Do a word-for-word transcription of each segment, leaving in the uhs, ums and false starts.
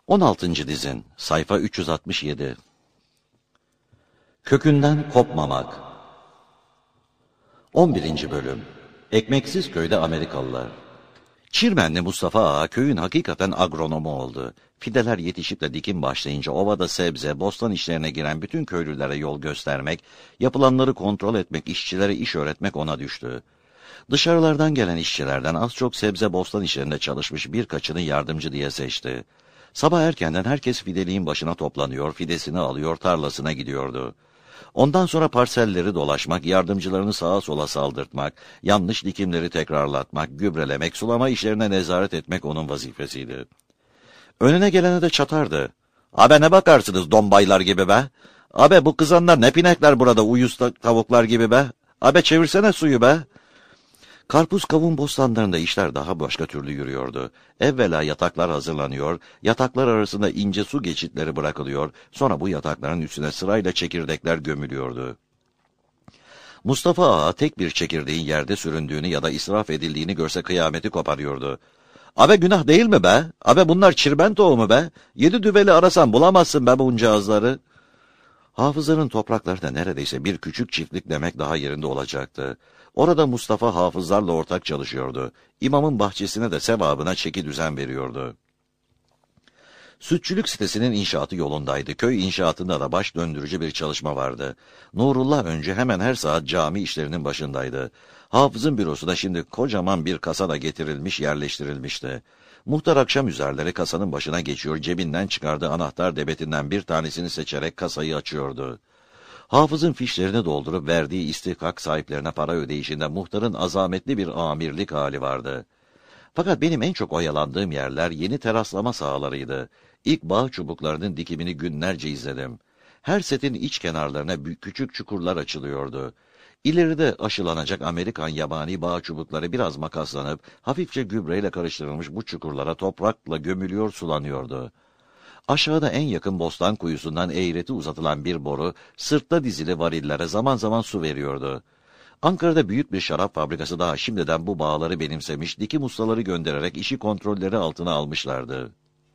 on altıncı dizin, sayfa üç yüz altmış yedi. Kökünden kopmamak. on birinci bölüm. Ekmeksiz köyde Amerikalılar. Çirmenli Mustafa Ağa köyün hakikaten agronomu oldu. Fideler yetişip de dikim başlayınca ovada sebze, bostan işlerine giren bütün köylülere yol göstermek, yapılanları kontrol etmek, işçilere iş öğretmek ona düştü. Dışarılardan gelen işçilerden az çok sebze, bostan işlerinde çalışmış birkaçını yardımcı diye seçti. Sabah erkenden herkes fideliğin başına toplanıyor, fidesini alıyor, tarlasına gidiyordu. Ondan sonra parselleri dolaşmak, yardımcılarını sağa sola saldırtmak, yanlış dikimleri tekrarlatmak, gübrelemek, sulama işlerine nezaret etmek onun vazifesiydi. Önüne gelene de çatardı. "Abe ne bakarsınız dombaylar gibi be? Abe bu kızanlar ne pinekler burada uyuz tavuklar gibi be? Abe çevirsene suyu be." Karpuz kavun bostanlarında işler daha başka türlü yürüyordu. Evvela yataklar hazırlanıyor, yataklar arasında ince su geçitleri bırakılıyor, sonra bu yatakların üstüne sırayla çekirdekler gömülüyordu. Mustafa Ağa tek bir çekirdeğin yerde süründüğünü ya da israf edildiğini görse kıyameti koparıyordu. "Abe günah değil mi be? Abe bunlar çirmen tohumu be? Yedi düveli arasan bulamazsın be buncağızları." Hafızların toprakları da neredeyse bir küçük çiftlik demek daha yerinde olacaktı. Orada Mustafa hafızlarla ortak çalışıyordu. İmamın bahçesine de sevabına çeki düzen veriyordu. Sütçülük sitesinin inşaatı yolundaydı. Köy inşaatında da baş döndürücü bir çalışma vardı. Nurullah önce hemen her saat cami işlerinin başındaydı. Hafızın bürosu da şimdi kocaman bir kasada getirilmiş, yerleştirilmişti. Muhtar akşam üzerleri kasanın başına geçiyor, cebinden çıkardığı anahtar debetinden bir tanesini seçerek kasayı açıyordu. Hafızın fişlerini doldurup verdiği istihkak sahiplerine para ödeyişinde muhtarın azametli bir amirlik hali vardı. Fakat benim en çok oyalandığım yerler yeni teraslama sahalarıydı. İlk bağ çubuklarının dikimini günlerce izledim. Her setin iç kenarlarına küçük çukurlar açılıyordu. İleride aşılanacak Amerikan yabani bağ çubukları biraz makaslanıp hafifçe gübreyle karıştırılmış bu çukurlara toprakla gömülüyor, sulanıyordu. Aşağıda en yakın bostan kuyusundan eğreti uzatılan bir boru, sırtta dizili varillere zaman zaman su veriyordu. Ankara'da büyük bir şarap fabrikası daha şimdiden bu bağları benimsemiş, dikim ustaları göndererek işi kontrolleri altına almışlardı.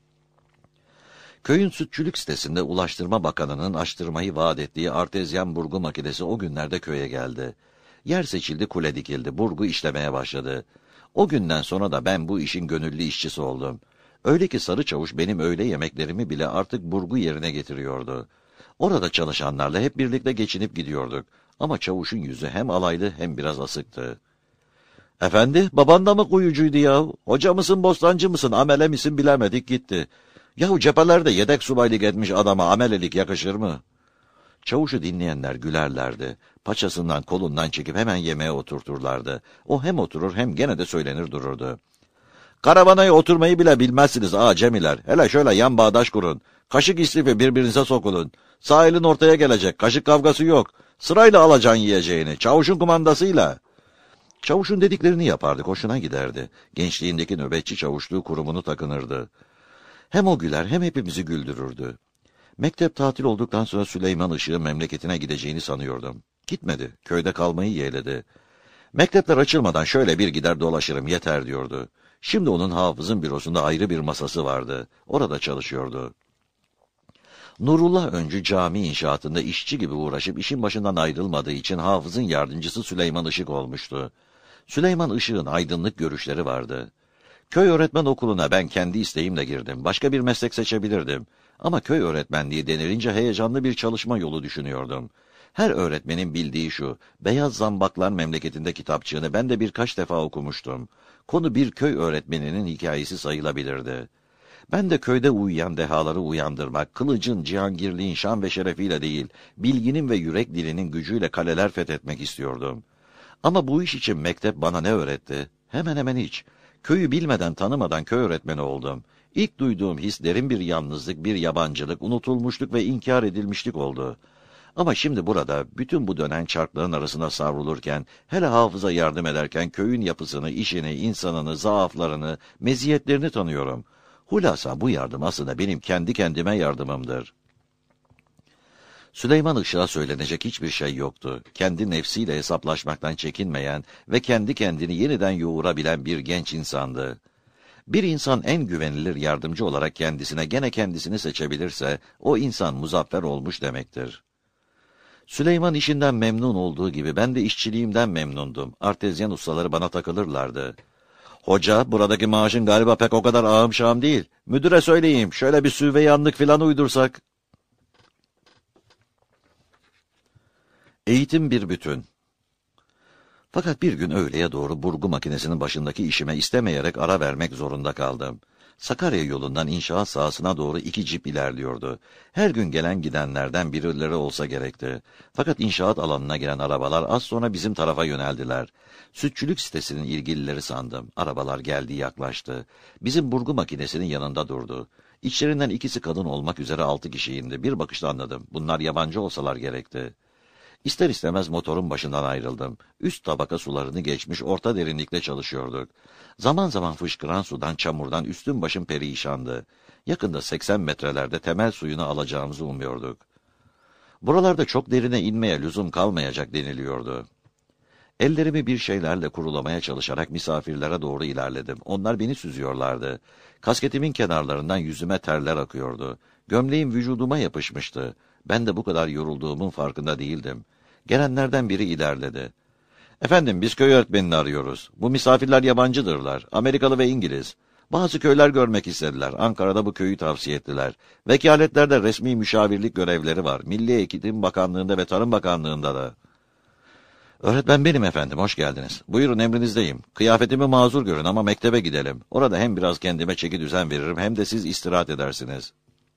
Köyün sütçülük sitesinde Ulaştırma Bakanı'nın açtırmayı vaat ettiği artezyen burgu makinesi o günlerde köye geldi. Yer seçildi, kule dikildi, burgu işlemeye başladı. O günden sonra da ben bu işin gönüllü işçisi oldum. Öyle ki Sarı Çavuş benim öğle yemeklerimi bile artık burgu yerine getiriyordu. Orada çalışanlarla hep birlikte geçinip gidiyorduk. Ama Çavuş'un yüzü hem alaylı hem biraz asıktı. "Efendi, baban da mı kuyucuydu ya? Hoca mısın, bostancı mısın, amele misin bilemedik gitti. Yahu cephelerde yedek subaylık etmiş adama amelelik yakışır mı?" Çavuşu dinleyenler gülerlerdi. Paçasından kolundan çekip hemen yemeğe oturturlardı. O hem oturur hem gene de söylenir dururdu. "Karavanaya oturmayı bile bilmezsiniz ağa cemiler. Hele şöyle yan bağdaş kurun. Kaşık istifi birbirinize sokulun. Sağ elin ortaya gelecek. Kaşık kavgası yok. Sırayla alacaksın yiyeceğini. Çavuşun kumandasıyla." Çavuşun dediklerini yapardık. Hoşuna giderdi. Gençliğindeki nöbetçi çavuşluğu kurumunu takınırdı. Hem o güler hem hepimizi güldürürdü. Mektep tatil olduktan sonra Süleyman Işık'ın memleketine gideceğini sanıyordum. Gitmedi. Köyde kalmayı yeğledi. "Mektepler açılmadan şöyle bir gider dolaşırım yeter" diyordu. Şimdi onun hafızın bürosunda ayrı bir masası vardı. Orada çalışıyordu. Nurullah öncü cami inşaatında işçi gibi uğraşıp işin başından ayrılmadığı için hafızın yardımcısı Süleyman Işık olmuştu. Süleyman Işık'ın aydınlık görüşleri vardı. Köy öğretmen okuluna ben kendi isteğimle girdim. Başka bir meslek seçebilirdim. Ama köy öğretmenliği denilince heyecanlı bir çalışma yolu düşünüyordum. Her öğretmenin bildiği şu, Beyaz Zambaklar Memleketinde kitapçığını ben de birkaç defa okumuştum. Konu bir köy öğretmeninin hikayesi sayılabilirdi. Ben de köyde uyuyan dehaları uyandırmak, kılıcın, cihangirliğin şan ve şerefiyle değil, bilginin ve yürek dilinin gücüyle kaleler fethetmek istiyordum. Ama bu iş için mektep bana ne öğretti? Hemen hemen hiç. Köyü bilmeden tanımadan köy öğretmeni oldum. İlk duyduğum his derin bir yalnızlık, bir yabancılık, unutulmuşluk ve inkar edilmişlik oldu. Ama şimdi burada bütün bu dönen çarkların arasında savrulurken, hele hafıza yardım ederken köyün yapısını, işini, insanını, zaaflarını, meziyetlerini tanıyorum. Hulasa bu yardım aslında benim kendi kendime yardımımdır. Süleyman Işık'a söylenecek hiçbir şey yoktu. Kendi nefsiyle hesaplaşmaktan çekinmeyen ve kendi kendini yeniden yoğurabilen bir genç insandı. Bir insan en güvenilir yardımcı olarak kendisine gene kendisini seçebilirse, o insan muzaffer olmuş demektir. Süleyman işinden memnun olduğu gibi ben de işçiliğimden memnundum. Artezyen ustaları bana takılırlardı. Hoca, buradaki maaşın galiba pek o kadar ağım şağım değil. Müdüre söyleyeyim, şöyle bir süveyyanlık filan uydursak. Eğitim bir bütün. Fakat bir gün öğleye doğru burgu makinesinin başındaki işime istemeyerek ara vermek zorunda kaldım. Sakarya yolundan inşaat sahasına doğru iki cip ilerliyordu. Her gün gelen gidenlerden birileri olsa gerekti. Fakat inşaat alanına giren arabalar az sonra bizim tarafa yöneldiler. Sütçülük sitesinin ilgilileri sandım. Arabalar geldi yaklaştı. Bizim burgu makinesinin yanında durdu. İçlerinden ikisi kadın olmak üzere altı kişi indi. Bir bakışta anladım. Bunlar yabancı olsalar gerekti. İster istemez motorun başından ayrıldım. Üst tabaka sularını geçmiş orta derinlikte çalışıyorduk. Zaman zaman fışkıran sudan, çamurdan üstüm başım perişandı. Yakında seksen metrelerde temel suyunu alacağımızı umuyorduk. Buralarda çok derine inmeye lüzum kalmayacak deniliyordu. Ellerimi bir şeylerle kurulamaya çalışarak misafirlere doğru ilerledim. Onlar beni süzüyorlardı. Kasketimin kenarlarından yüzüme terler akıyordu. Gömleğim vücuduma yapışmıştı. Ben de bu kadar yorulduğumun farkında değildim. Gelenlerden biri ilerledi. Efendim, biz köy öğretmenini arıyoruz. Bu misafirler yabancıdırlar. Amerikalı ve İngiliz. Bazı köyler görmek istediler. Ankara'da bu köyü tavsiye ettiler. Vekaletlerde resmi müşavirlik görevleri var. Milli Eğitim Bakanlığı'nda ve Tarım Bakanlığı'nda da. Öğretmen benim efendim, hoş geldiniz. Buyurun, emrinizdeyim. Kıyafetimi mazur görün ama mektebe gidelim. Orada hem biraz kendime çeki düzen veririm hem de siz istirahat edersiniz.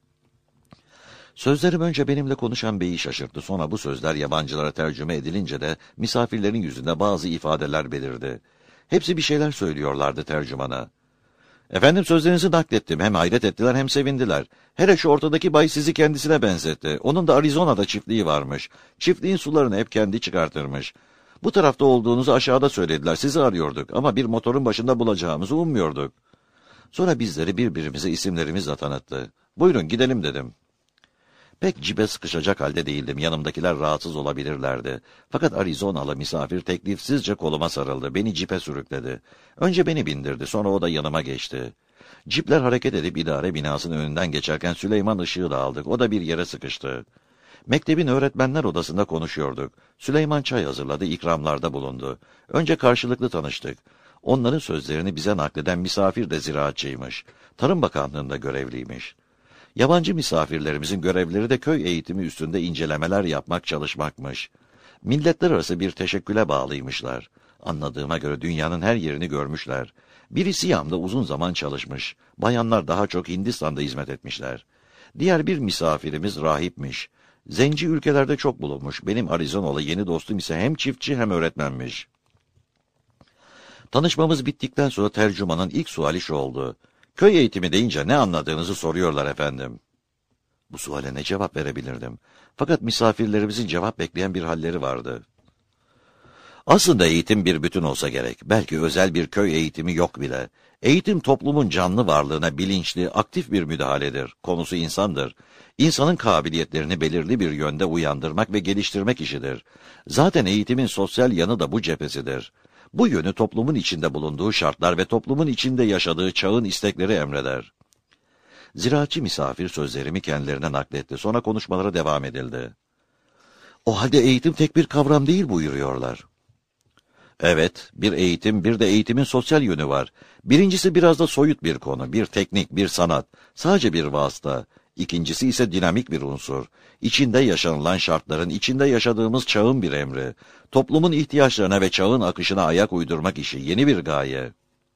Sözlerim önce benimle konuşan beyi şaşırttı. Sonra bu sözler yabancılara tercüme edilince de misafirlerin yüzünde bazı ifadeler belirdi. Hepsi bir şeyler söylüyorlardı tercümana. Efendim, sözlerinizi naklettim. Hem hayret ettiler hem sevindiler. Hele şu ortadaki bay sizi kendisine benzetti. Onun da Arizona'da çiftliği varmış. Çiftliğin sularını hep kendi çıkartırmış. Bu tarafta olduğunuzu aşağıda söylediler. Sizi arıyorduk ama bir motorun başında bulacağımızı ummuyorduk. Sonra bizleri birbirimize isimlerimizle tanıttı. Buyurun gidelim dedim. Pek cibe sıkışacak halde değildim. Yanımdakiler rahatsız olabilirlerdi. Fakat Arizonalı misafir teklifsizce koluma sarıldı. Beni cipe sürükledi. Önce beni bindirdi. Sonra o da yanıma geçti. Cipler hareket edip idare binasının önünden geçerken Süleyman ışığı da aldık. O da bir yere sıkıştı. Mektebin öğretmenler odasında konuşuyorduk. Süleyman çay hazırladı, ikramlarda bulundu. Önce karşılıklı tanıştık. Onların sözlerini bize nakleden misafir de ziraatçıymış. Tarım Bakanlığı'nda görevliymiş. Yabancı misafirlerimizin görevleri de köy eğitimi üstünde incelemeler yapmak, çalışmakmış. Milletler arası bir teşekküle bağlıymışlar. Anladığıma göre dünyanın her yerini görmüşler. Biri Siyam'da uzun zaman çalışmış. Bayanlar daha çok Hindistan'da hizmet etmişler. Diğer bir misafirimiz rahipmiş. Zenci ülkelerde çok bulunmuş. Benim Arizonalı yeni dostum ise hem çiftçi hem öğretmenmiş. Tanışmamız bittikten sonra tercümanın ilk suali şu oldu. Köy eğitimi deyince ne anladığınızı soruyorlar efendim. Bu suale ne cevap verebilirdim? Fakat misafirlerimizin cevap bekleyen bir halleri vardı. Aslında eğitim bir bütün olsa gerek. Belki özel bir köy eğitimi yok bile. Eğitim toplumun canlı varlığına bilinçli, aktif bir müdahaledir. Konusu insandır. İnsanın kabiliyetlerini belirli bir yönde uyandırmak ve geliştirmek işidir. Zaten eğitimin sosyal yanı da bu cephesidir. Bu yönü toplumun içinde bulunduğu şartlar ve toplumun içinde yaşadığı çağın istekleri emreder. Ziraatçı misafir sözlerimi kendilerine nakletti. Sonra konuşmalara devam edildi. O halde eğitim tek bir kavram değil buyuruyorlar. Evet, bir eğitim, bir de eğitimin sosyal yönü var. Birincisi biraz da soyut bir konu, bir teknik, bir sanat, sadece bir vasıta. İkincisi ise dinamik bir unsur. İçinde yaşanılan şartların, içinde yaşadığımız çağın bir emri. Toplumun ihtiyaçlarına ve çağın akışına ayak uydurmak işi, yeni bir gaye.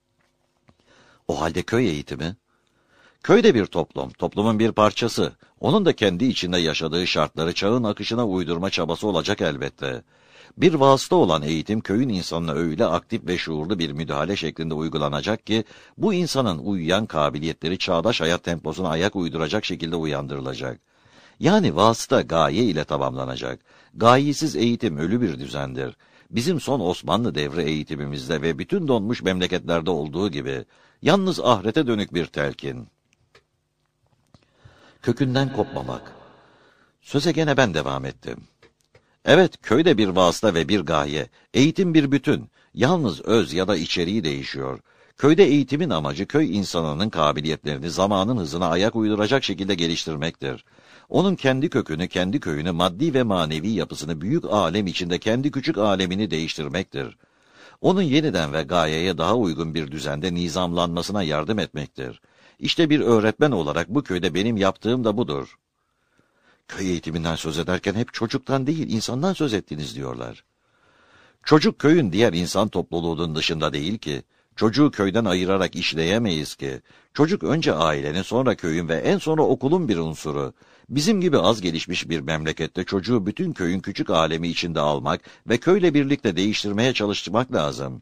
O halde köy eğitimi? Köy de bir toplum, toplumun bir parçası. Onun da kendi içinde yaşadığı şartları çağın akışına uydurma çabası olacak elbette. Bir vasıta olan eğitim köyün insanına öyle aktif ve şuurlu bir müdahale şeklinde uygulanacak ki bu insanın uyuyan kabiliyetleri çağdaş hayat temposuna ayak uyduracak şekilde uyandırılacak. Yani vasıta gaye ile tamamlanacak. Gayesiz eğitim ölü bir düzendir. Bizim son Osmanlı devri eğitimimizde ve bütün donmuş memleketlerde olduğu gibi yalnız ahirete dönük bir telkin. Kökünden kopmamak. Söze gene ben devam ettim. Evet, köyde bir vasıta ve bir gaye. Eğitim bir bütün. Yalnız öz ya da içeriği değişiyor. Köyde eğitimin amacı köy insanının kabiliyetlerini zamanın hızına ayak uyduracak şekilde geliştirmektir. Onun kendi kökünü, kendi köyünü, maddi ve manevi yapısını büyük alem içinde kendi küçük alemini değiştirmektir. Onun yeniden ve gayeye daha uygun bir düzende nizamlanmasına yardım etmektir. İşte bir öğretmen olarak bu köyde benim yaptığım da budur. Köy eğitiminden söz ederken hep çocuktan değil, insandan söz ettiniz diyorlar. Çocuk köyün diğer insan topluluğunun dışında değil ki. Çocuğu köyden ayırarak işleyemeyiz ki. Çocuk önce ailenin, sonra köyün ve en sonra okulun bir unsuru. Bizim gibi az gelişmiş bir memlekette çocuğu bütün köyün küçük alemi içinde almak ve köyle birlikte değiştirmeye çalışmak lazım.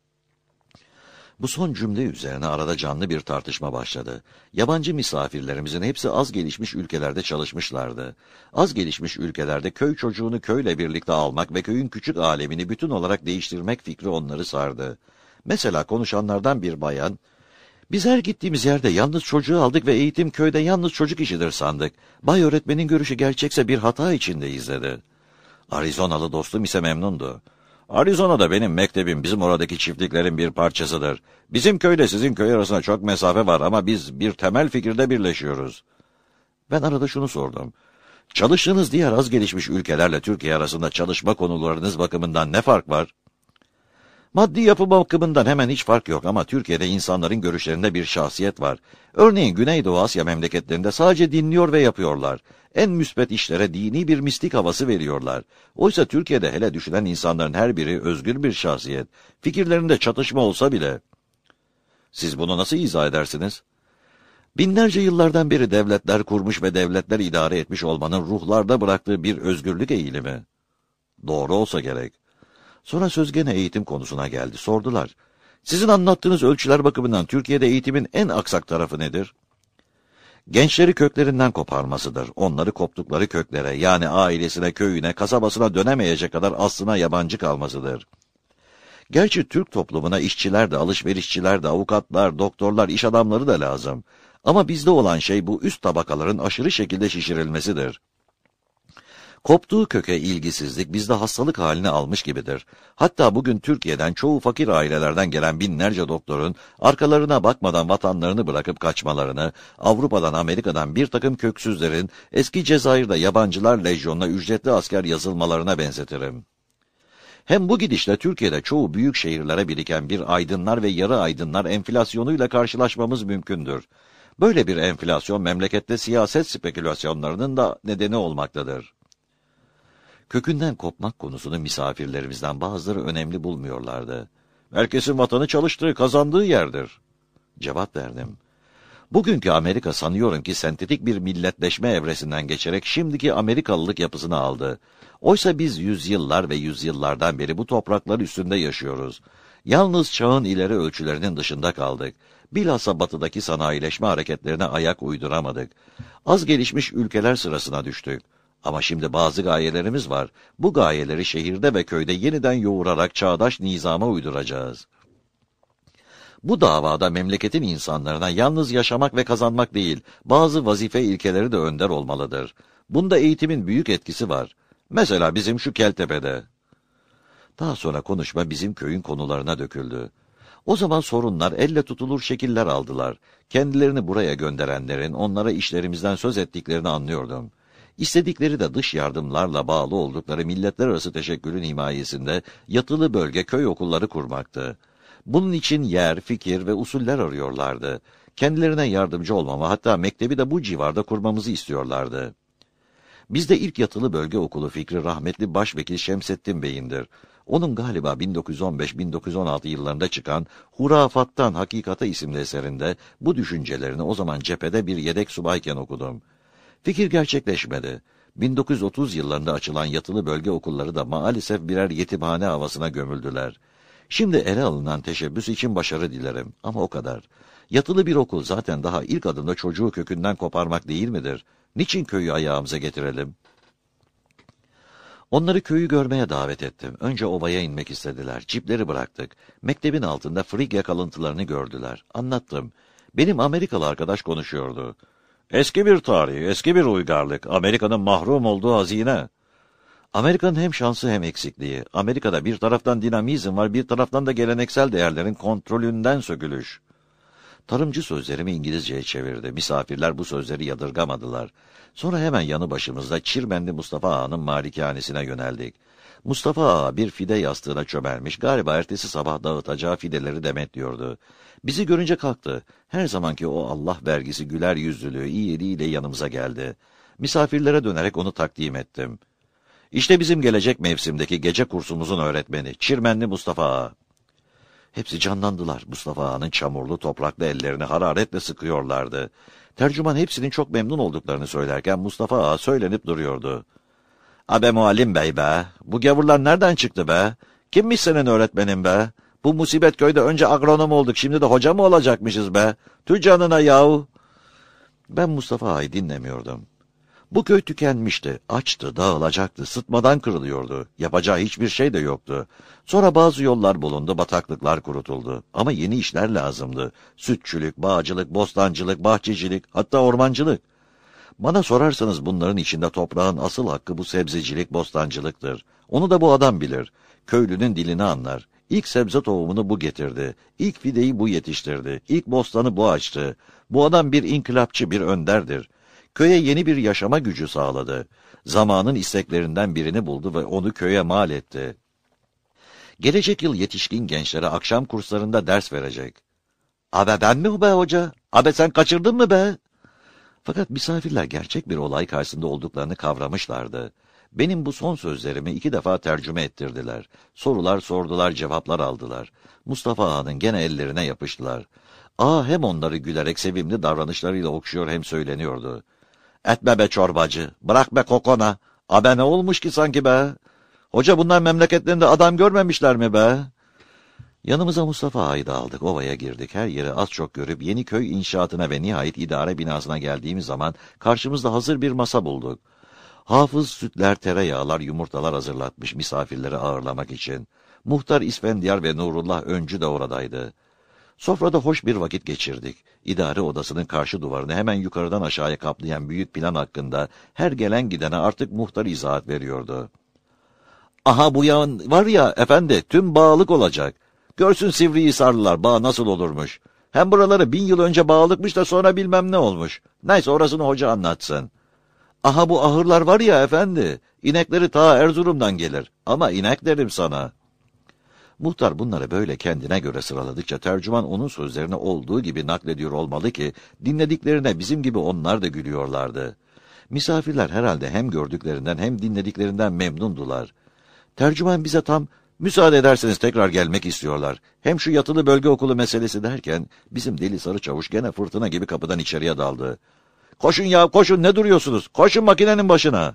Bu son cümle üzerine arada canlı bir tartışma başladı. Yabancı misafirlerimizin hepsi az gelişmiş ülkelerde çalışmışlardı. Az gelişmiş ülkelerde köy çocuğunu köyle birlikte almak ve köyün küçük alemini bütün olarak değiştirmek fikri onları sardı. Mesela konuşanlardan bir bayan, "Biz her gittiğimiz yerde yalnız çocuğu aldık ve eğitim köyde yalnız çocuk işidir sandık. Bay öğretmenin görüşü gerçekse bir hata içindeyiz" dedi. Arizonalı dostum ise memnundu. "Arizona'da benim mektebim bizim oradaki çiftliklerin bir parçasıdır. Bizim köyle sizin köy arasında çok mesafe var ama biz bir temel fikirde birleşiyoruz." Ben arada şunu sordum. "Çalıştığınız diğer az gelişmiş ülkelerle Türkiye arasında çalışma konularınız bakımından ne fark var?" "Maddi yapı bakımından hemen hiç fark yok ama Türkiye'de insanların görüşlerinde bir şahsiyet var. Örneğin Güneydoğu Asya memleketlerinde sadece dinliyor ve yapıyorlar. En müspet işlere dini bir mistik havası veriyorlar. Oysa Türkiye'de hele düşünen insanların her biri özgür bir şahsiyet. Fikirlerinde çatışma olsa bile." "Siz bunu nasıl izah edersiniz?" "Binlerce yıllardan beri devletler kurmuş ve devletler idare etmiş olmanın ruhlarda bıraktığı bir özgürlük eğilimi." "Doğru olsa gerek." Sonra söz gene eğitim konusuna geldi. Sordular. "Sizin anlattığınız ölçüler bakımından Türkiye'de eğitimin en aksak tarafı nedir?" "Gençleri köklerinden koparmasıdır. Onları koptukları köklere, yani ailesine, köyüne, kasabasına dönemeyecek kadar aslına yabancı kalmasıdır." Gerçi Türk toplumuna işçiler de, alışverişçiler de, avukatlar, doktorlar, iş adamları da lazım. Ama bizde olan şey bu üst tabakaların aşırı şekilde şişirilmesidir. Koptuğu köke ilgisizlik bizde hastalık halini almış gibidir. Hatta bugün Türkiye'den çoğu fakir ailelerden gelen binlerce doktorun arkalarına bakmadan vatanlarını bırakıp kaçmalarını, Avrupa'dan, Amerika'dan bir takım köksüzlerin eski Cezayir'de yabancılar lejyonuna ücretli asker yazılmalarına benzetirim. Hem bu gidişle Türkiye'de çoğu büyük şehirlere biriken bir aydınlar ve yarı aydınlar enflasyonuyla karşılaşmamız mümkündür. Böyle bir enflasyon memlekette siyaset spekülasyonlarının da nedeni olmaktadır. Kökünden kopmak konusunu misafirlerimizden bazıları önemli bulmuyorlardı. "Herkesin vatanı çalıştığı, kazandığı yerdir." Cevap verdim. Bugünkü Amerika sanıyorum ki sentetik bir milletleşme evresinden geçerek şimdiki Amerikalılık yapısını aldı. Oysa biz yüzyıllar ve yüzyıllardan beri bu topraklar üstünde yaşıyoruz. Yalnız çağın ileri ölçülerinin dışında kaldık. Bilhassa batıdaki sanayileşme hareketlerine ayak uyduramadık. Az gelişmiş ülkeler sırasına düştük. Ama şimdi bazı gayelerimiz var. Bu gayeleri şehirde ve köyde yeniden yoğurarak çağdaş nizama uyduracağız. Bu davada memleketin insanlarına yalnız yaşamak ve kazanmak değil, bazı vazife ilkeleri de önder olmalıdır. Bunda eğitimin büyük etkisi var. Mesela bizim şu Keltepe'de. Daha sonra konuşma bizim köyün konularına döküldü. O zaman sorunlar elle tutulur şekiller aldılar. Kendilerini buraya gönderenlerin onlara işlerimizden söz ettiklerini anlıyordum. İstedikleri de dış yardımlarla bağlı oldukları milletler arası teşekkülün himayesinde yatılı bölge köy okulları kurmaktı. Bunun için yer, fikir ve usuller arıyorlardı. Kendilerine yardımcı olmamı, hatta mektebi de bu civarda kurmamızı istiyorlardı. Bizde ilk yatılı bölge okulu fikri rahmetli Başvekil Şemsettin Bey'indir. Onun galiba bin dokuz yüz on beş bin dokuz yüz on altı yıllarında çıkan Hurafattan Hakikata isimli eserinde bu düşüncelerini o zaman cephede bir yedek subayken okudum. Fikir gerçekleşmedi. bin dokuz yüz otuz yıllarında açılan yatılı bölge okulları da maalesef birer yetimhane havasına gömüldüler. Şimdi ele alınan teşebbüs için başarı dilerim ama o kadar. Yatılı bir okul zaten daha ilk adımda çocuğu kökünden koparmak değil midir? Niçin köyü ayağımıza getirelim? Onları köyü görmeye davet ettim. Önce ovaya inmek istediler. Cipleri bıraktık. Mektebin altında Frigya kalıntılarını gördüler. Anlattım. Benim Amerikalı arkadaş konuşuyordu. "Eski bir tarih, eski bir uygarlık, Amerika'nın mahrum olduğu hazine." Amerika'nın hem şansı hem eksikliği. Amerika'da bir taraftan dinamizm var, bir taraftan da geleneksel değerlerin kontrolünden sökülüş. Tarımcı sözlerimi İngilizceye çevirdi. Misafirler bu sözleri yadırgamadılar. Sonra hemen yanı başımızda Çirmenli Mustafa Ağa'nın malikanesine yöneldik. Mustafa Ağa bir fide yastığına çömelmiş, galiba ertesi sabah dağıtacağı fideleri demetliyordu. Bizi görünce kalktı. Her zamanki o Allah vergisi güler yüzlülüğü iyiliğiyle yanımıza geldi. Misafirlere dönerek onu takdim ettim. İşte bizim gelecek mevsimdeki gece kursumuzun öğretmeni, Çirmenli Mustafa Ağa. Hepsi canlandılar. Mustafa Ağa'nın çamurlu topraklı ellerini hararetle sıkıyorlardı. Tercüman hepsinin çok memnun olduklarını söylerken Mustafa Ağa söylenip duruyordu. "Abe muallim bey be, bu gavurlar nereden çıktı be? Kimmiş senin öğretmenin be? Bu musibet köyde önce agronom olduk, şimdi de hoca mı olacakmışız be? Tüh canına yahu!" Ben Mustafa Ağa'yı dinlemiyordum. Bu köy tükenmişti, açtı, dağılacaktı, sıtmadan kırılıyordu. Yapacağı hiçbir şey de yoktu. Sonra bazı yollar bulundu, bataklıklar kurutuldu. Ama yeni işler lazımdı. Sütçülük, bağcılık, bostancılık, bahçecilik, hatta ormancılık. Bana sorarsanız bunların içinde toprağın asıl hakkı bu sebzecilik, bostancılıktır. Onu da bu adam bilir. Köylünün dilini anlar. İlk sebze tohumunu bu getirdi. İlk fideyi bu yetiştirdi. İlk bostanı bu açtı. Bu adam bir inkılapçı, bir önderdir. Köye yeni bir yaşama gücü sağladı. Zamanın isteklerinden birini buldu ve onu köye mal etti. Gelecek yıl yetişkin gençlere akşam kurslarında ders verecek. "Abe ben mi be hoca? Abe sen kaçırdın mı be?" Fakat misafirler gerçek bir olay karşısında olduklarını kavramışlardı. Benim bu son sözlerimi iki defa tercüme ettirdiler. Sorular sordular, cevaplar aldılar. Mustafa Ağa'nın gene ellerine yapıştılar. Ağa hem onları gülerek sevimli davranışlarıyla okşuyor hem söyleniyordu. "Etme be çorbacı, bırak be kokona. Abe ne olmuş ki sanki be? Hoca bunlar memleketlerinde adam görmemişler mi be?" Yanımıza Mustafa Ağa'yı da aldık, ovaya girdik. Her yeri az çok görüp yeni köy inşaatına ve nihayet idare binasına geldiğimiz zaman karşımızda hazır bir masa bulduk. Hafız sütler, tereyağlar, yumurtalar hazırlatmış misafirleri ağırlamak için. Muhtar İsfendiyar ve Nurullah Öncü de oradaydı. Sofrada hoş bir vakit geçirdik. İdare odasının karşı duvarını hemen yukarıdan aşağıya kaplayan büyük plan hakkında her gelen gidene artık muhtar izahat veriyordu. "Aha bu yağın var ya efendi, tüm bağlık olacak. Görsün Sivrihisarlılar bağ nasıl olurmuş. Hem buraları bin yıl önce bağlıkmış da sonra bilmem ne olmuş. Neyse orasını hoca anlatsın. Aha bu ahırlar var ya efendi, inekleri ta Erzurum'dan gelir. Ama inek derim sana." Muhtar bunları böyle kendine göre sıraladıkça tercüman onun sözlerini olduğu gibi naklediyor olmalı ki dinlediklerine bizim gibi onlar da gülüyorlardı. Misafirler herhalde hem gördüklerinden hem dinlediklerinden memnundular. Tercüman bize tam "Müsaade ederseniz tekrar gelmek istiyorlar. Hem şu yatılı bölge okulu meselesi" derken bizim deli sarı çavuş gene fırtına gibi kapıdan içeriye daldı. "Koşun ya koşun, ne duruyorsunuz? Koşun makinenin başına."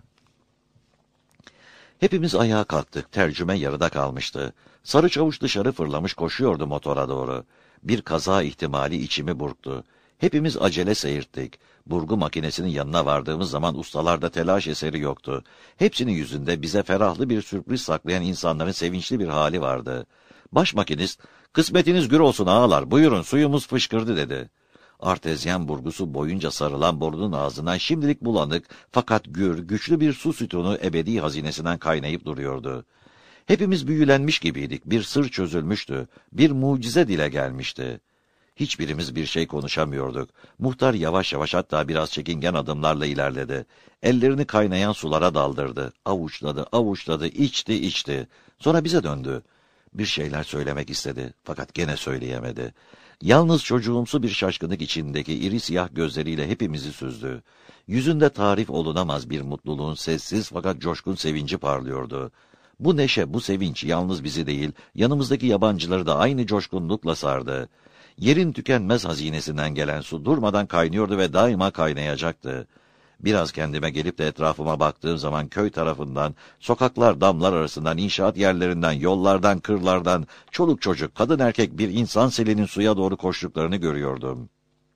Hepimiz ayağa kalktık. Tercüme yarıda kalmıştı. Sarı çavuş dışarı fırlamış koşuyordu motora doğru. Bir kaza ihtimali içimi burktu. Hepimiz acele seyirttik. Burgu makinesinin yanına vardığımız zaman ustalarda telaş eseri yoktu. Hepsinin yüzünde bize ferahlı bir sürpriz saklayan insanların sevinçli bir hali vardı. Baş makinist, "Kısmetiniz gür olsun ağalar, buyurun suyumuz fışkırdı" dedi. Artezyen burgusu boyunca sarılan borunun ağzından şimdilik bulanık fakat gür, güçlü bir su sütunu ebedi hazinesinden kaynayıp duruyordu. Hepimiz büyülenmiş gibiydik, bir sır çözülmüştü, bir mucize dile gelmişti. Hiçbirimiz bir şey konuşamıyorduk. Muhtar yavaş yavaş hatta biraz çekingen adımlarla ilerledi. Ellerini kaynayan sulara daldırdı. Avuçladı, avuçladı, içti, içti. Sonra bize döndü. Bir şeyler söylemek istedi fakat gene söyleyemedi. Yalnız çocuğumsu bir şaşkınlık içindeki iri siyah gözleriyle hepimizi süzdü. Yüzünde tarif olunamaz bir mutluluğun sessiz fakat coşkun sevinci parlıyordu. Bu neşe, bu sevinç yalnız bizi değil, yanımızdaki yabancıları da aynı coşkunlukla sardı. Yerin tükenmez hazinesinden gelen su durmadan kaynıyordu ve daima kaynayacaktı. Biraz kendime gelip de etrafıma baktığım zaman köy tarafından, sokaklar, damlar arasından, inşaat yerlerinden, yollardan, kırlardan, çoluk çocuk, kadın erkek bir insan selinin suya doğru koştuklarını görüyordum.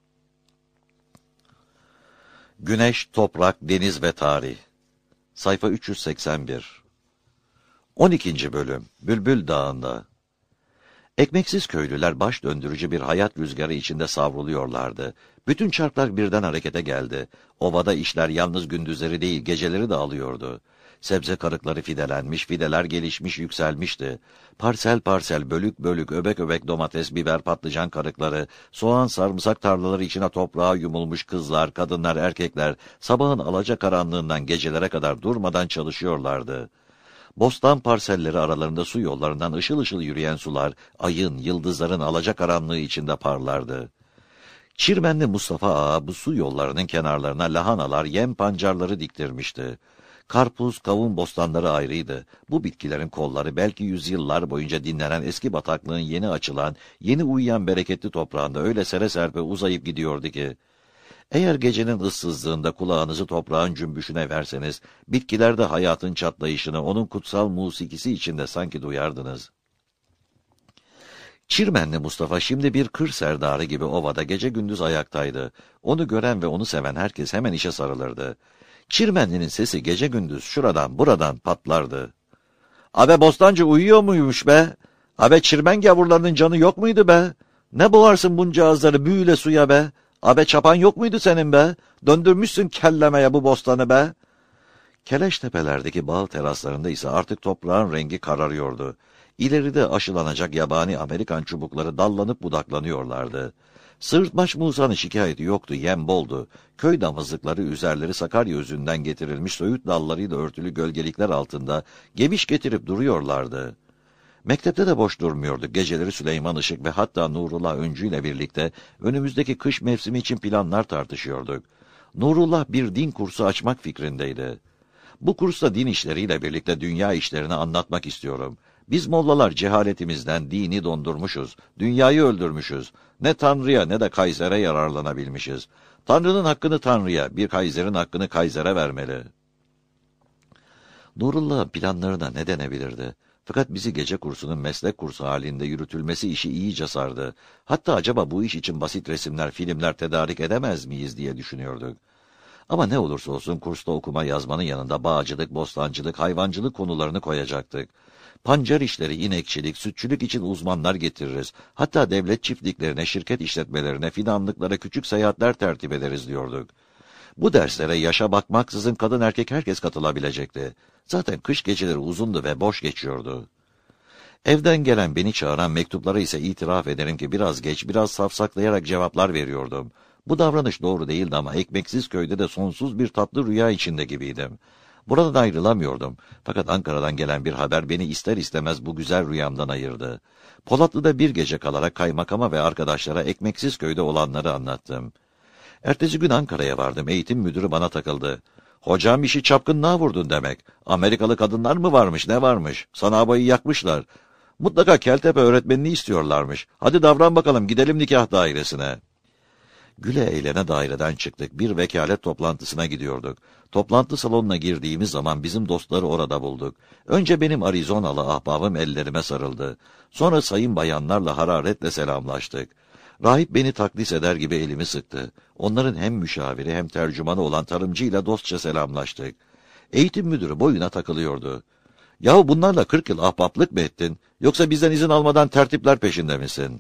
Güneş, toprak, deniz ve tarih. Sayfa üç yüz seksen bir. on ikinci bölüm. Bülbül Dağı'nda. Ekmeksiz köylüler baş döndürücü bir hayat rüzgarı içinde savruluyorlardı. Bütün çarklar birden harekete geldi. Ovada işler yalnız gündüzleri değil geceleri de alıyordu. Sebze karıkları fidelenmiş, fideler gelişmiş, yükselmişti. Parsel parsel, bölük bölük, öbek öbek domates, biber, patlıcan karıkları, soğan, sarımsak tarlaları içine toprağa yumulmuş kızlar, kadınlar, erkekler, sabahın alacakaranlığından gecelere kadar durmadan çalışıyorlardı. Bostan parselleri aralarında su yollarından ışıl ışıl yürüyen sular, ayın, yıldızların alacakaranlığı içinde parlardı. Çirmenli Mustafa Ağa bu su yollarının kenarlarına lahanalar, yem pancarları diktirmişti. Karpuz, kavun bostanları ayrıydı. Bu bitkilerin kolları belki yüzyıllar boyunca dinlenen eski bataklığın yeni açılan, yeni uyuyan bereketli toprağında öyle sere serpe uzayıp gidiyordu ki, eğer gecenin ıssızlığında kulağınızı toprağın cümbüşüne verseniz, bitkilerde hayatın çatlayışını onun kutsal musikisi içinde sanki duyardınız. Çirmenli Mustafa şimdi bir kır serdarı gibi ovada gece gündüz ayaktaydı. Onu gören ve onu seven herkes hemen işe sarılırdı. Çirmenli'nin sesi gece gündüz şuradan buradan patlardı. "Abe bostancı uyuyor muymuş be? Abe çirmen gavurlarının canı yok muydu be? Ne boğarsın bunca ağızları büyüle suya be? Abe çapan yok muydu senin be? Döndürmüşsün kellemeye bu bostanı be." Keleş tepelerdeki bağ teraslarında ise artık toprağın rengi kararıyordu. İleride aşılanacak yabani Amerikan çubukları dallanıp budaklanıyorlardı. Sırtmaç Musa'nın şikayeti yoktu, yem boldu. Köy damızlıkları üzerleri Sakarya özünden getirilmiş söğüt dallarıyla örtülü gölgelikler altında geviş getirip duruyorlardı. Mektepte de boş durmuyorduk. Geceleri Süleyman Işık ve hatta Nurullah Öncü ile birlikte önümüzdeki kış mevsimi için planlar tartışıyorduk. Nurullah bir din kursu açmak fikrindeydi. Bu kursta din işleriyle birlikte dünya işlerini anlatmak istiyorum. Biz mollalar cehaletimizden dini dondurmuşuz, dünyayı öldürmüşüz. Ne Tanrı'ya ne de Kayser'e yararlanabilmişiz. Tanrı'nın hakkını Tanrı'ya, bir Kayser'in hakkını Kayser'e vermeli. Nurullah'ın planlarına ne denebilirdi? Fakat bizi gece kursunun meslek kursu halinde yürütülmesi işi iyice sardı. Hatta acaba bu iş için basit resimler, filmler tedarik edemez miyiz diye düşünüyorduk. Ama ne olursa olsun kursta okuma yazmanın yanında bağcılık, bostancılık, hayvancılık konularını koyacaktık. Pancar işleri, inekçilik, sütçülük için uzmanlar getiririz. Hatta devlet çiftliklerine, şirket işletmelerine, fidanlıklara küçük seyahatler tertip ederiz diyorduk. Bu derslere yaşa bakmaksızın kadın erkek herkes katılabilecekti. Zaten kış geceleri uzundu ve boş geçiyordu. Evden gelen beni çağıran mektuplara ise itiraf ederim ki biraz geç, biraz safsaklayarak cevaplar veriyordum. Bu davranış doğru değildi ama ekmeksiz köyde de sonsuz bir tatlı rüya içinde gibiydim. Buradan ayrılamıyordum. Fakat Ankara'dan gelen bir haber beni ister istemez bu güzel rüyamdan ayırdı. Polatlı'da bir gece kalarak kaymakama ve arkadaşlara ekmeksiz köyde olanları anlattım. Ertesi gün Ankara'ya vardım. Eğitim müdürü bana takıldı. "Hocam işi çapkınlığa vurdun demek. Amerikalı kadınlar mı varmış, ne varmış? Sana abayı yakmışlar. Mutlaka Keltepe öğretmenini istiyorlarmış. Hadi davran bakalım, gidelim nikah dairesine." Güle eğlene daireden çıktık. Bir vekalet toplantısına gidiyorduk. Toplantı salonuna girdiğimiz zaman bizim dostları orada bulduk. Önce benim Arizonalı ahbabım ellerime sarıldı. Sonra sayın bayanlarla hararetle selamlaştık. Rahip beni takdis eder gibi elimi sıktı. Onların hem müşaviri hem tercümanı olan tarımcıyla dostça selamlaştık. Eğitim müdürü boyuna takılıyordu. "Yahu bunlarla kırk yıl ahbaplık mı ettin? Yoksa bizden izin almadan tertipler peşinde misin?"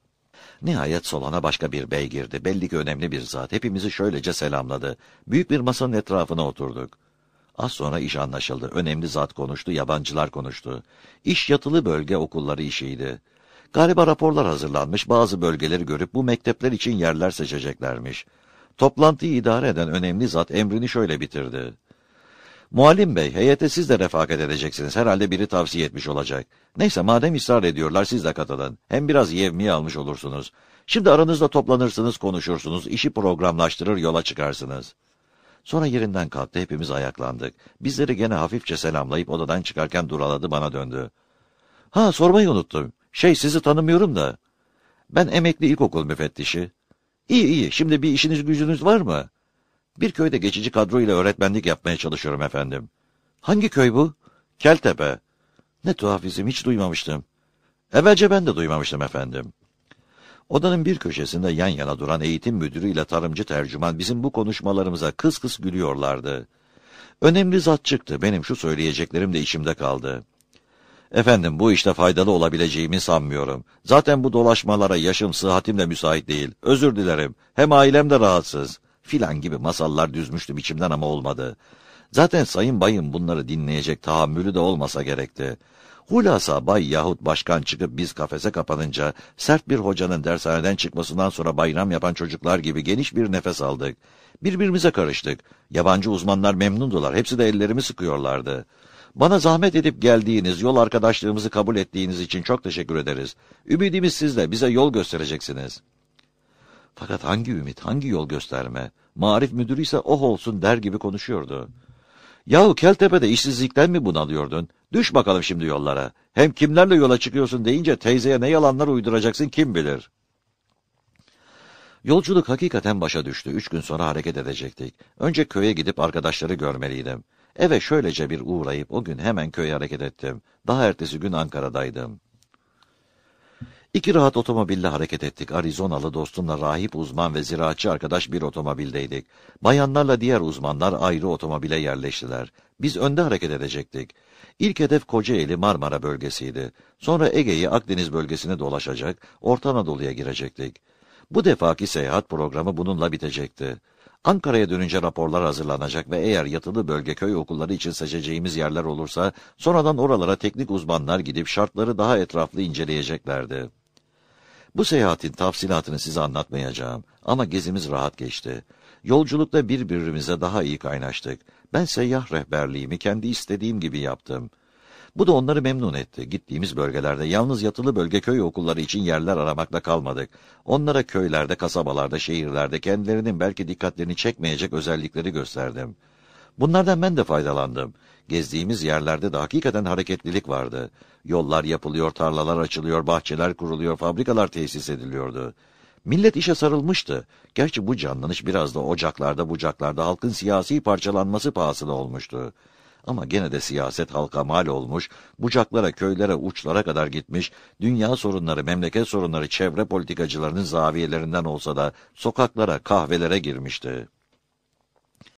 Nihayet salona başka bir bey girdi. Belli ki önemli bir zat. Hepimizi şöylece selamladı. Büyük bir masanın etrafına oturduk. Az sonra iş anlaşıldı. Önemli zat konuştu, yabancılar konuştu. İş yatılı bölge okulları işiydi. Galiba raporlar hazırlanmış, bazı bölgeleri görüp bu mektepler için yerler seçeceklermiş. Toplantıyı idare eden önemli zat emrini şöyle bitirdi. "Muallim bey, heyete siz de refakat edeceksiniz. Herhalde biri tavsiye etmiş olacak. Neyse madem ısrar ediyorlar siz de katılın. Hem biraz yevmiye almış olursunuz. Şimdi aranızda toplanırsınız, konuşursunuz, işi programlaştırır yola çıkarsınız." Sonra yerinden kalktı, hepimiz ayaklandık. Bizleri gene hafifçe selamlayıp odadan çıkarken duraladı, bana döndü. "Ha, sormayı unuttum. Şey, sizi tanımıyorum da. Ben emekli ilkokul müfettişi." "İyi iyi, şimdi bir işiniz gücünüz var mı?" "Bir köyde geçici kadro ile öğretmenlik yapmaya çalışıyorum efendim." "Hangi köy bu?" "Keltepe." "Ne tuhaf isim, hiç duymamıştım." "Evvelce ben de duymamıştım efendim." Odanın bir köşesinde yan yana duran eğitim müdürü ile tarımcı tercüman bizim bu konuşmalarımıza kıs kıs gülüyorlardı. Önemli zat çıktı, benim şu söyleyeceklerim de içimde kaldı. "Efendim, bu işte faydalı olabileceğimi sanmıyorum. Zaten bu dolaşmalara yaşım sıhhatim de müsait değil. Özür dilerim, hem ailem de rahatsız." Filan gibi masallar düzmüştüm içimden ama olmadı. Zaten sayın bayım bunları dinleyecek tahammülü de olmasa gerekti. Hulasa bay yahut başkan çıkıp biz kafese kapanınca sert bir hocanın dershaneden çıkmasından sonra bayram yapan çocuklar gibi geniş bir nefes aldık. Birbirimize karıştık. Yabancı uzmanlar memnundular. Hepsi de ellerimi sıkıyorlardı. Bana zahmet edip geldiğiniz, yol arkadaşlığımızı kabul ettiğiniz için çok teşekkür ederiz. Ümidimiz sizle, bize yol göstereceksiniz. Fakat hangi ümit, hangi yol gösterme? Maarif müdürü ise oh olsun der gibi konuşuyordu. Yahu Keltepe'de işsizlikten mi bunalıyordun? Düş bakalım şimdi yollara. Hem kimlerle yola çıkıyorsun deyince teyzeye ne yalanlar uyduracaksın kim bilir. Yolculuk hakikaten başa düştü. Üç gün sonra hareket edecektik. Önce köye gidip arkadaşları görmeliydim. Eve şöylece bir uğrayıp o gün hemen köye hareket ettim. Daha ertesi gün Ankara'daydım. İki rahat otomobille hareket ettik. Arizonalı dostumla rahip uzman ve ziraatçı arkadaş bir otomobildeydik. Bayanlarla diğer uzmanlar ayrı otomobile yerleştiler. Biz önde hareket edecektik. İlk hedef Kocaeli Marmara bölgesiydi. Sonra Ege'yi Akdeniz bölgesini dolaşacak, Orta Anadolu'ya girecektik. Bu defaki seyahat programı bununla bitecekti. Ankara'ya dönünce raporlar hazırlanacak ve eğer yatılı bölge köy okulları için seçeceğimiz yerler olursa, sonradan oralara teknik uzmanlar gidip şartları daha etraflı inceleyeceklerdi. Bu seyahatin tafsilatını size anlatmayacağım ama gezimiz rahat geçti. Yolculukta birbirimize daha iyi kaynaştık. Ben seyyah rehberliğimi kendi istediğim gibi yaptım. Bu da onları memnun etti. Gittiğimiz bölgelerde yalnız yatılı bölge köy okulları için yerler aramakla kalmadık. Onlara köylerde, kasabalarda, şehirlerde kendilerinin belki dikkatlerini çekmeyecek özellikleri gösterdim. Bunlardan ben de faydalandım. Gezdiğimiz yerlerde de hakikaten hareketlilik vardı. Yollar yapılıyor, tarlalar açılıyor, bahçeler kuruluyor, fabrikalar tesis ediliyordu. Millet işe sarılmıştı. Gerçi bu canlanış biraz da ocaklarda bucaklarda halkın siyasi parçalanması pahasına olmuştu. Ama gene de siyaset halka mal olmuş, bucaklara, köylere, uçlara kadar gitmiş, dünya sorunları, memleket sorunları, çevre politikacılarının zaviyelerinden olsa da sokaklara, kahvelere girmişti.